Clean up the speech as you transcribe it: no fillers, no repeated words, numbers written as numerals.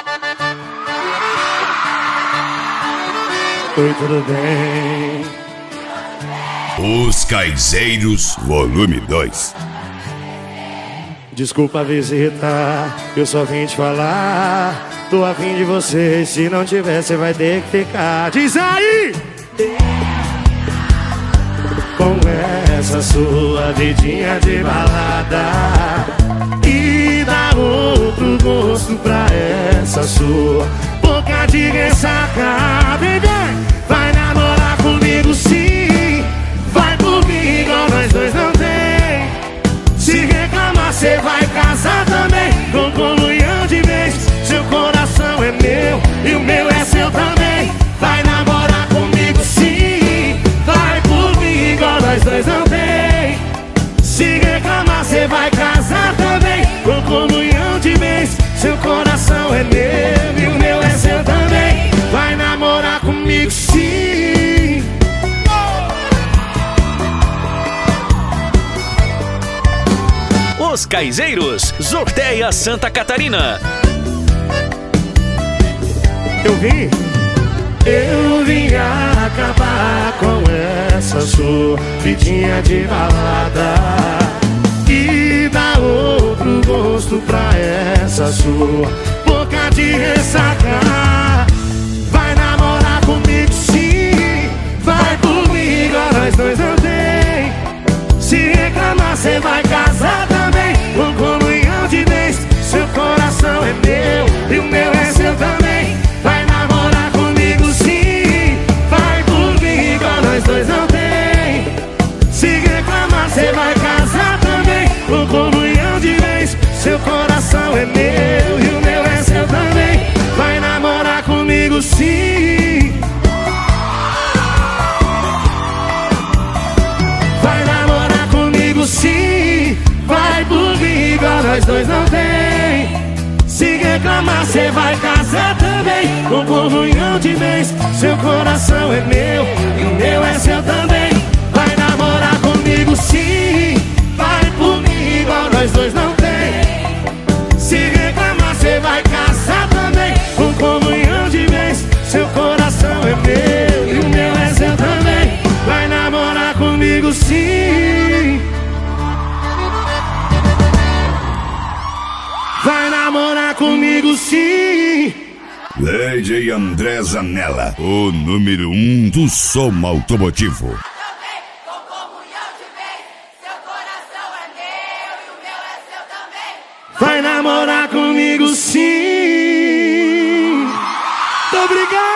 Oi, tudo bem? Os Caizeiros, volume 2. Desculpa a visita, eu só vim te falar. Tô afim de você, se não tiver, você vai ter que ficar. Diz aí! Com essa sua vidinha de balada e dá outro gosto pra essa sua boca de ressaca. Vem, vai namorar comigo sim, vai por mim igual nós dois não tem. Se reclamar cê vai casar também, com comunhão de vez. Seu coração é meu e o meu é seu também. Vai namorar comigo sim, vai por mim igual nós dois não tem. Se reclamar cê vai casar também, com comunhão de vez. Seu coração é meu e o meu é seu também. Vai namorar comigo sim. Os Caizeiros, Sorteia Santa Catarina. Eu vim acabar com essa sua vidinha de balada e dar outro gosto pra essa sua boca de ressaca. Vai namorar comigo sim, vai por mim igual nós dois não tem. Se reclamar cê vai casar também, com comunhão de vez. Seu coração é meu e o meu é seu também. Vai namorar comigo sim, vai por mim igual nós dois não tem. Se reclamar cê vai casar também, com comunhão de vez. Seu coração é meu e o meu é seu também. Vai namorar comigo sim. Vai namorar comigo sim, vai por mim igual nós dois não tem. Se reclamar cê vai casar também, com comunhão de vez. Seu coração é meu e o meu é seu também. Vai namorar comigo sim, vai por mim igual nós dois não tem. Se reclamar cê vai casar também, com comunhão de vez. Seu coração é meu e o meu é seu também. Vai namorar comigo sim. Vai namorar comigo sim. DJ André Zanella, o número 1 do som automotivo. Vai namorar comigo sim. Muito obrigado.